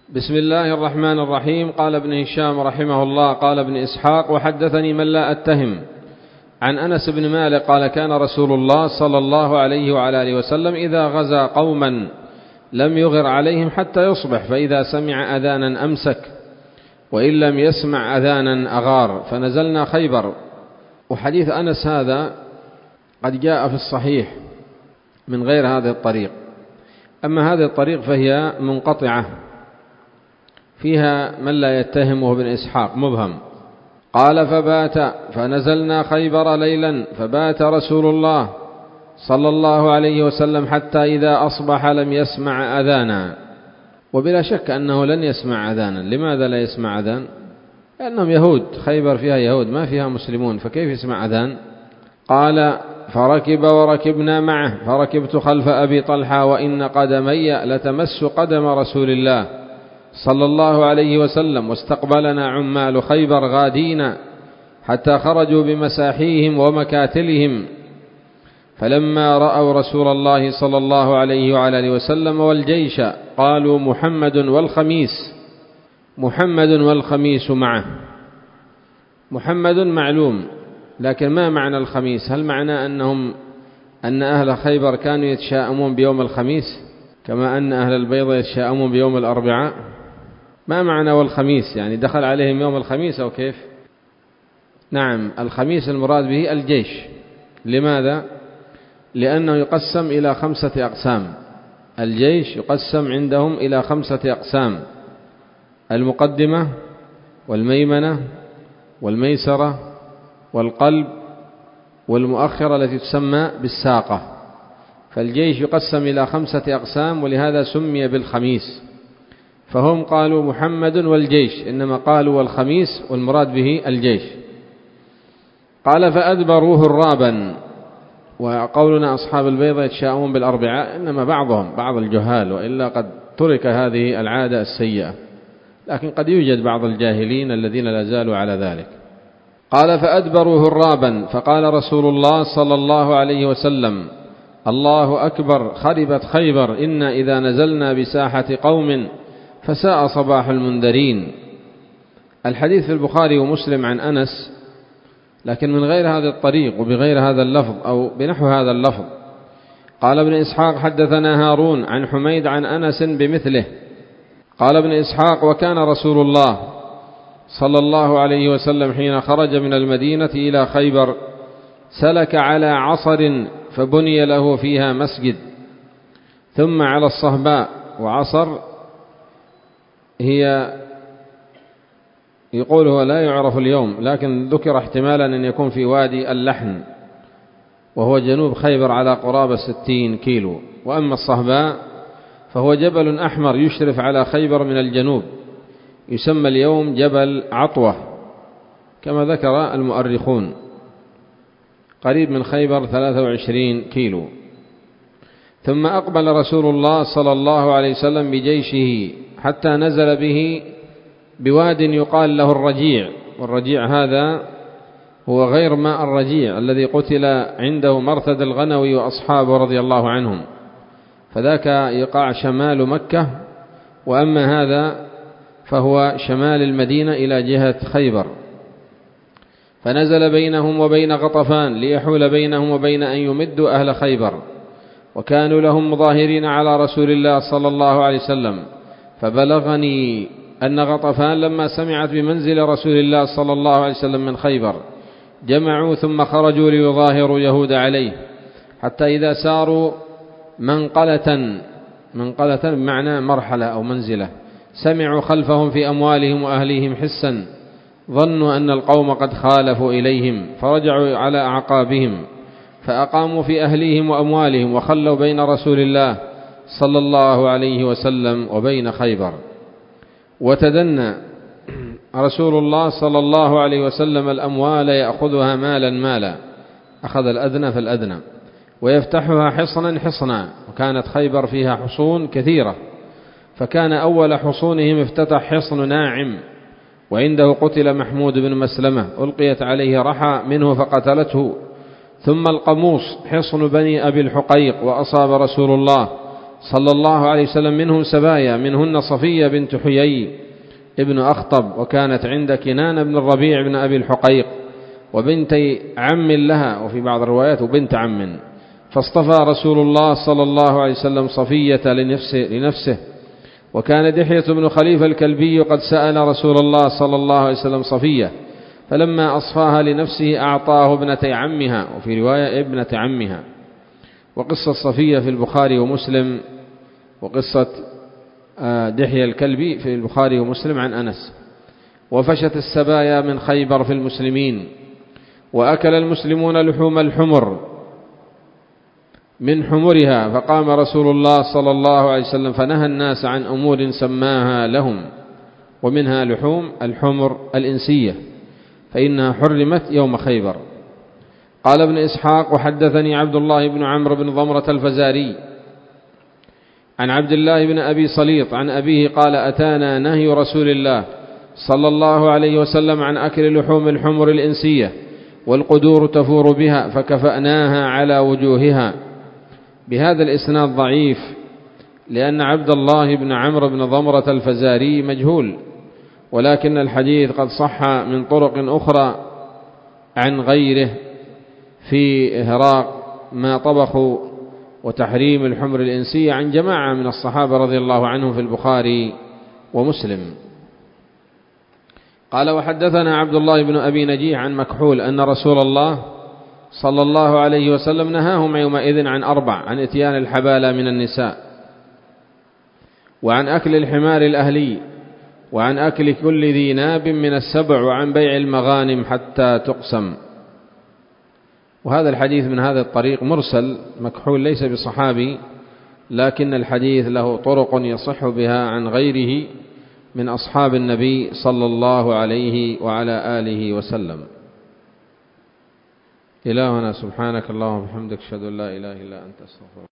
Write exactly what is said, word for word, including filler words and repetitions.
بسم الله الرحمن الرحيم. قال ابن هشام رحمه الله قال ابن إسحاق: وحدثني من لا أتهم عن أنس بن مالك قال: كان رسول الله صلى الله عليه وعلى آله وسلم إذا غزا قوما لم يغر عليهم حتى يصبح، فإذا سمع أذانا أمسك، وإن لم يسمع أذانا أغار، فنزلنا خيبر. وحديث أنس هذا قد جاء في الصحيح من غير هذا الطريق، أما هذا الطريق فهي منقطعة فيها من لا يتهمه ابن إسحاق، مبهم. قال: فبات فنزلنا خيبر ليلا، فبات رسول الله صلى الله عليه وسلم حتى إذا أصبح لم يسمع أذانا. وبلا شك أنه لن يسمع أذانا. لماذا لا يسمع أذان؟ لأنهم يهود، خيبر فيها يهود ما فيها مسلمون، فكيف يسمع أذان؟ قال: فركب وركبنا معه، فركبت خلف أبي طلحة، وإن قدمي لتمس قدم رسول الله صلى الله عليه وسلم، واستقبلنا عمال خيبر غادين حتى خرجوا بمساحيهم ومكاتلهم، فلما رأوا رسول الله صلى الله عليه وعلى آله وسلم والجيش قالوا: محمد والخميس، محمد والخميس معه. محمد معلوم، لكن ما معنى الخميس؟ هل معنى أنهم أن أهل خيبر كانوا يتشاءمون بيوم الخميس كما أن أهل البيضة يتشاءمون بيوم الأربعاء؟ ما معنى والخميس؟ يعني دخل عليهم يوم الخميس أو كيف؟ نعم، الخميس المراد به الجيش. لماذا؟ لأنه يقسم إلى خمسة أقسام. الجيش يقسم عندهم إلى خمسة أقسام: المقدمة والميمنة والميسرة والقلب والمؤخرة التي تسمى بالساقة. فالجيش يقسم إلى خمسة أقسام، ولهذا سمي بالخميس. فهم قالوا محمد والجيش، إنما قالوا والخميس، والمراد به الجيش. قال: فأدبروه الرابا. وقولنا أصحاب البيضة يتشاءمون بالأربعاء إنما بعضهم بعض الجهال، وإلا قد ترك هذه العادة السيئة، لكن قد يوجد بعض الجاهلين الذين لا زالوا على ذلك. قال: فأدبروه الرابا، فقال رسول الله صلى الله عليه وسلم: الله أكبر، خربت خيبر، إنا إذا نزلنا بساحة قوم فساء صباح المنذرين. الحديث في البخاري ومسلم عن أنس، لكن من غير هذا الطريق وبغير هذا اللفظ أو بنحو هذا اللفظ. قال ابن إسحاق: حدثنا هارون عن حميد عن أنس بمثله. قال ابن إسحاق: وكان رسول الله صلى الله عليه وسلم حين خرج من المدينة إلى خيبر سلك على عصر، فبني له فيها مسجد، ثم على الصهباء. وعصر هي يقول هو لا يعرف اليوم، لكن ذكر احتمالا أن يكون في وادي اللحن، وهو جنوب خيبر على قرابة ستين كيلو. وأما الصهباء فهو جبل أحمر يشرف على خيبر من الجنوب، يسمى اليوم جبل عطوة كما ذكر المؤرخون، قريب من خيبر ثلاثة وعشرين كيلو. ثم أقبل رسول الله صلى الله عليه وسلم بجيشه حتى نزل به بواد يقال له الرجيع. والرجيع هذا هو غير ماء الرجيع الذي قتل عنده مرثد الغنوي وأصحابه رضي الله عنهم، فذاك يقع شمال مكة، وأما هذا فهو شمال المدينة إلى جهة خيبر. فنزل بينهم وبين غطفان ليحول بينهم وبين أن يمدوا أهل خيبر، وكانوا لهم مظاهرين على رسول الله صلى الله عليه وسلم. فبلغني أن غطفان لما سمعت بمنزل رسول الله صلى الله عليه وسلم من خيبر جمعوا ثم خرجوا ليظاهروا يهود عليه، حتى إذا ساروا منقلة، منقلة بمعنى مرحلة أو منزلة، سمعوا خلفهم في أموالهم وأهليهم حسا، ظنوا أن القوم قد خالفوا إليهم، فرجعوا على أعقابهم، فأقاموا في أهليهم وأموالهم، وخلوا بين رسول الله صلى الله عليه وسلم وبين خيبر. وتدنى رسول الله صلى الله عليه وسلم الأموال يأخذها مالا مالا، أخذ الأدنى فالأدنى، ويفتحها حصنا حصنا. وكانت خيبر فيها حصون كثيرة، فكان أول حصونهم افتتح حصن ناعم، وعنده قتل محمود بن مسلمة، ألقيت عليه رحى منه فقتلته. ثم القموص حصن بني أبي الحقيق، وأصاب رسول الله صلى الله عليه وسلم منهم سبايا، منهن صفية بنت حيي ابن أخطب، وكانت عند كنان بن الربيع بن أبي الحقيق، وبنتي عم لها، وفي بعض الروايات وبنت عم. فاصطفى رسول الله صلى الله عليه وسلم صفية لنفسه, لنفسه وكان دحية بن خليفة الكلبي قد سأل رسول الله صلى الله عليه وسلم صفية، فلما أصفاها لنفسه أعطاه ابنة عمها، وفي رواية ابنة عمها. وقصة صفية في البخاري ومسلم، وقصة دحية الكلبي في البخاري ومسلم عن أنس. وفشت السبايا من خيبر في المسلمين، وأكل المسلمون لحوم الحمر من حمرها، فقام رسول الله صلى الله عليه وسلم فنهى الناس عن أمور سماها لهم، ومنها لحوم الحمر الإنسية، فإنها حرمت يوم خيبر. قال ابن إسحاق: وحدثني عبد الله بن عمرو بن ضمرة الفزاري عن عبد الله بن أبي صليط عن أبيه قال: أتانا نهي رسول الله صلى الله عليه وسلم عن أكل لحوم الحمر الإنسية والقدور تفور بها، فكفأناها على وجوهها. بهذا الإسناد ضعيف، لأن عبد الله بن عمرو بن ضمرة الفزاري مجهول، ولكن الحديث قد صح من طرق أخرى عن غيره في إهراق ما طبخوا وتحريم الحمر الإنسية عن جماعة من الصحابة رضي الله عنهم في البخاري ومسلم. قال: وحدثنا عبد الله بن أبي نجيح عن مكحول أن رسول الله صلى الله عليه وسلم نهاهم يومئذ عن أربع: عن إتيان الحبالة من النساء، وعن أكل الحمار الأهلي، وعن أكل كل ذي ناب من السبع، وعن بيع المغانم حتى تقسم. وهذا الحديث من هذا الطريق مرسل، مكحول ليس بصحابي، لكن الحديث له طرق يصح بها عن غيره من أصحاب النبي صلى الله عليه وعلى آله وسلم. إلهنا سبحانك اللهم وبحمدك، أشهد أن لا إله إلا أنت، أستغفرك.